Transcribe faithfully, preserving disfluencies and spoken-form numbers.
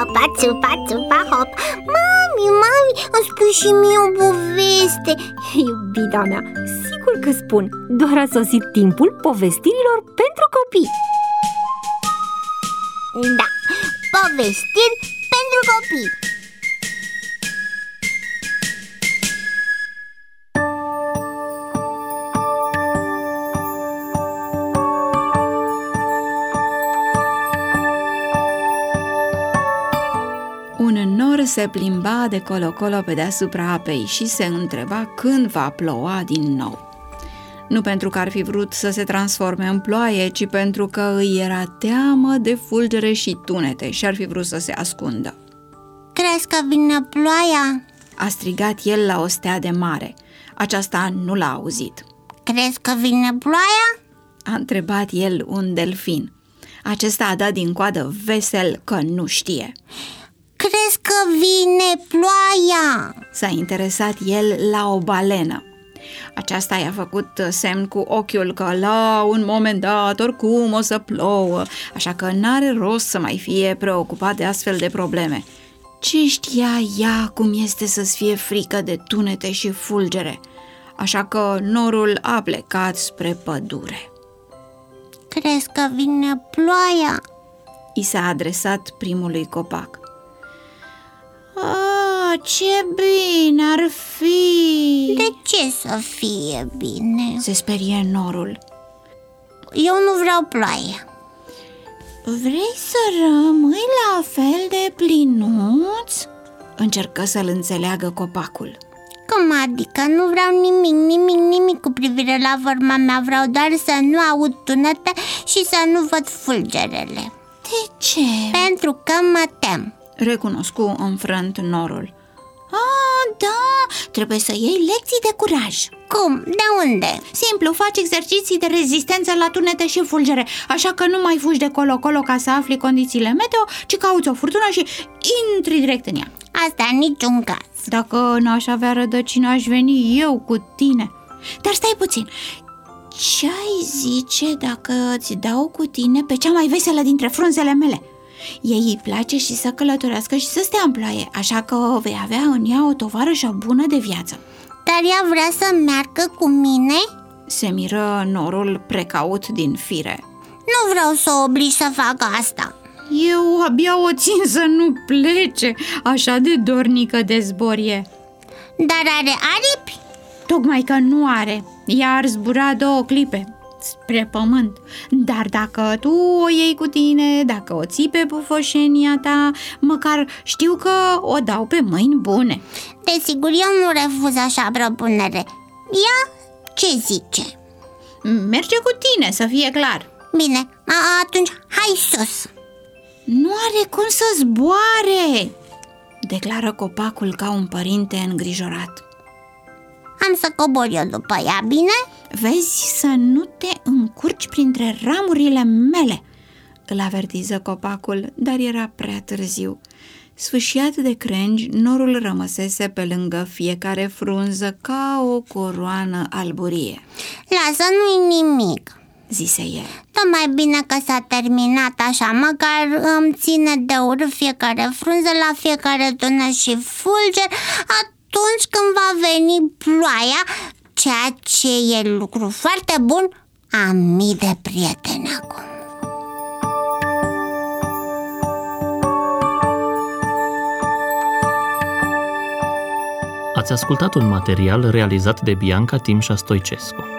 țupa, țupa, țupa, hop. Mami, mami, îmi spui și mie o poveste. Iubita mea, sigur că spun. Doar a sosit timpul povestirilor pentru copii. Da, povestiri pentru copii. Un nor se plimba de colo-colo pe deasupra apei și se întreba când va ploua din nou. Nu pentru că ar fi vrut să se transforme în ploaie, ci pentru că îi era teamă de fulgere și tunete și ar fi vrut să se ascundă. Crezi că vine ploaia? A strigat el la o stea de mare. Aceasta nu l-a auzit. Crezi că vine ploaia? A întrebat el un delfin. Acesta a dat din coadă vesel că nu știe. Crezi că vine ploaia? S-a interesat el la o balenă. Aceasta i-a făcut semn cu ochiul că la un moment dat oricum o să plouă, așa că n-are rost să mai fie preocupat de astfel de probleme. Ce știa ea cum este să-ți fie frică de tunete și fulgere? Așa că norul a plecat spre pădure. Crezi că vine ploaia? I s-a adresat primului copac. Ah, ce bine ar fi! De ce să fie bine? Se sperie norul. Eu nu vreau ploaie. Vrei să rămâi la fel de plinuț? Încercă să-l înțeleagă copacul. Cum adică? Nu vreau nimic, nimic, nimic cu privire la forma mea. Vreau doar să nu aud tunete și să nu văd fulgerele. De ce? Pentru că mă tem. Recunoscu înfrânt norul. Ah, da, trebuie să iei lecții de curaj. Cum? De unde? Simplu, faci exerciții de rezistență la tunete și fulgere. Așa că nu mai fugi de colo-colo ca să afli condițiile meteo, ci cauți o furtună și intri direct în ea. Asta în niciun caz. Dacă n-aș avea rădăcină, aș veni eu cu tine. Dar stai puțin, ce-ai zice dacă îți dau cu tine pe cea mai veselă dintre frunzele mele? Ei îi place și să călătorească și să stea în ploaie, așa că vei avea în ea o tovarășă bună de viață. Dar ea vrea să meargă cu mine? Se miră norul precaut din fire. Nu vreau să o obligi să facă asta. Eu abia o țin să nu plece, așa de dornică de zbor e. Dar are aripi? Tocmai că nu are. Ea ar zbura două clipe spre pământ. Dar dacă tu o iei cu tine, dacă o ții pe pufoșenia ta, măcar știu că o dau pe mâini bune. Desigur, eu nu refuz așa propunere. Ea ce zice? Merge cu tine, să fie clar. Bine, a- atunci hai sus. Nu are cum să zboare, declară copacul ca un părinte îngrijorat. Am să cobor eu după ea, bine? Vezi să nu te încurci printre ramurile mele, îl avertiză copacul, dar era prea târziu. Sfâșiat de crengi, norul rămăsese pe lângă fiecare frunză ca o coroană alburie. Lasă, nu-i nimic, zise el. Tot mai bine că s-a terminat așa, măcar îmi ține de urât fiecare frunză la fiecare tună și fulger atunci când va veni ploaia, ceea ce e lucru foarte bun. Am mii de prieteni acum. Ați ascultat un material realizat de Bianca Timșa Stoicescu.